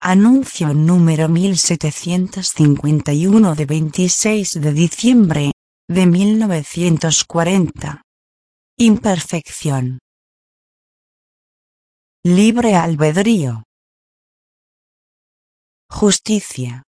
Anuncio número 1751 de 26 de diciembre de 1940. Imperfección. Libre albedrío. Justicia.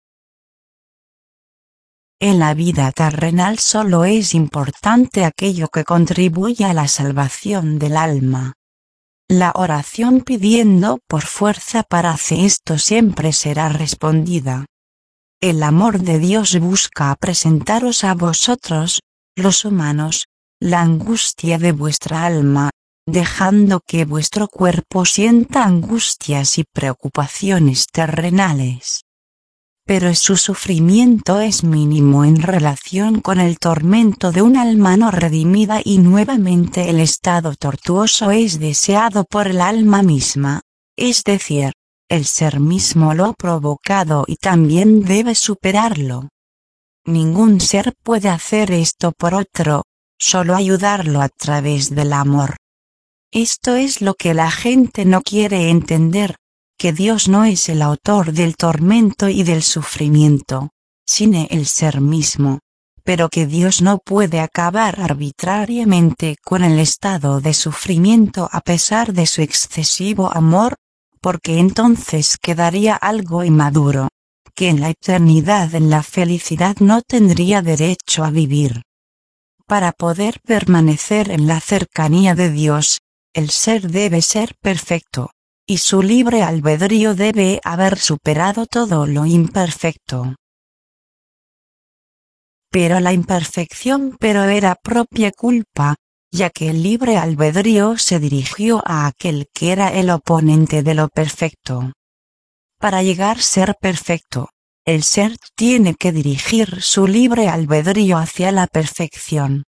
En la vida terrenal solo es importante aquello que contribuye a la salvación del alma. La oración pidiendo por fuerza para hacer esto siempre será respondida. El amor de Dios busca presentaros a vosotros, los humanos, la angustia de vuestra alma, dejando que vuestro cuerpo sienta angustias y preocupaciones terrenales. Pero su sufrimiento es mínimo en relación con el tormento de un alma no redimida y nuevamente el estado tortuoso es deseado por el alma misma, es decir, el ser mismo lo ha provocado y también debe superarlo. Ningún ser puede hacer esto por otro, solo ayudarlo a través del amor. Esto es lo que la gente no quiere entender. Que Dios no es el autor del tormento y del sufrimiento, sino el ser mismo, pero que Dios no puede acabar arbitrariamente con el estado de sufrimiento a pesar de su excesivo amor, porque entonces quedaría algo inmaduro, que en la eternidad en la felicidad no tendría derecho a vivir. Para poder permanecer en la cercanía de Dios, el ser debe ser perfecto. Y su libre albedrío debe haber superado todo lo imperfecto. Pero la imperfección era propia culpa, ya que el libre albedrío se dirigió a aquel que era el oponente de lo perfecto. Para llegar a ser perfecto, el ser tiene que dirigir su libre albedrío hacia la perfección.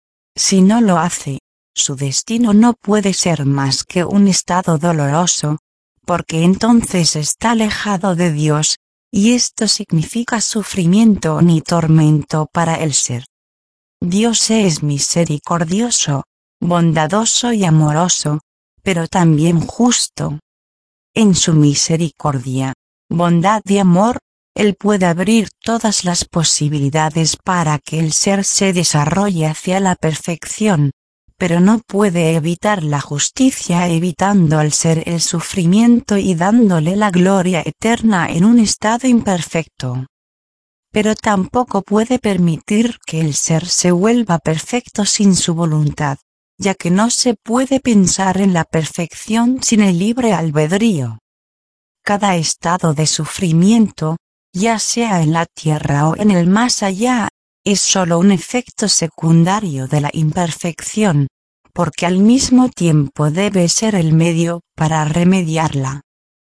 Si no lo hace, su destino no puede ser más que un estado doloroso, porque entonces está alejado de Dios, y esto significa sufrimiento ni tormento para el ser. Dios es misericordioso, bondadoso y amoroso, pero también justo. En su misericordia, bondad y amor, Él puede abrir todas las posibilidades para que el ser se desarrolle hacia la perfección, pero no puede evitar la justicia evitando al ser el sufrimiento y dándole la gloria eterna en un estado imperfecto. Pero tampoco puede permitir que el ser se vuelva perfecto sin su voluntad, ya que no se puede pensar en la perfección sin el libre albedrío. Cada estado de sufrimiento, ya sea en la tierra o en el más allá, es solo un efecto secundario de la imperfección, porque al mismo tiempo debe ser el medio para remediarla.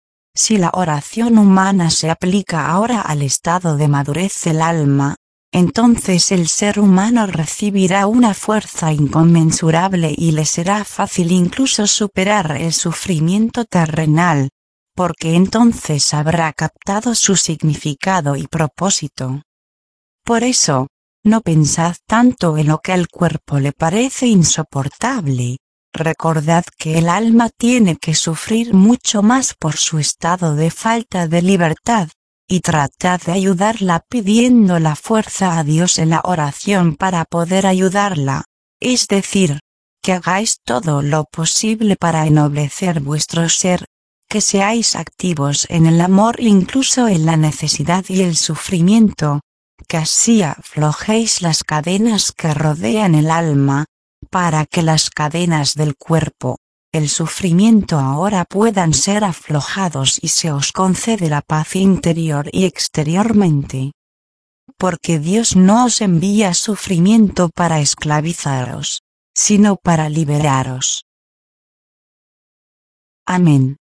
Si la oración humana se aplica ahora al estado de madurez del alma, entonces el ser humano recibirá una fuerza inconmensurable y le será fácil incluso superar el sufrimiento terrenal, porque entonces habrá captado su significado y propósito. Por eso, no pensad tanto en lo que al cuerpo le parece insoportable. Recordad que el alma tiene que sufrir mucho más por su estado de falta de libertad, y tratad de ayudarla pidiendo la fuerza a Dios en la oración para poder ayudarla, es decir, que hagáis todo lo posible para ennoblecer vuestro ser, que seáis activos en el amor incluso en la necesidad y el sufrimiento, que así aflojéis las cadenas que rodean el alma, para que las cadenas del cuerpo, el sufrimiento ahora puedan ser aflojados y se os concede la paz interior y exteriormente. Porque Dios no os envía sufrimiento para esclavizaros, sino para liberaros. Amén.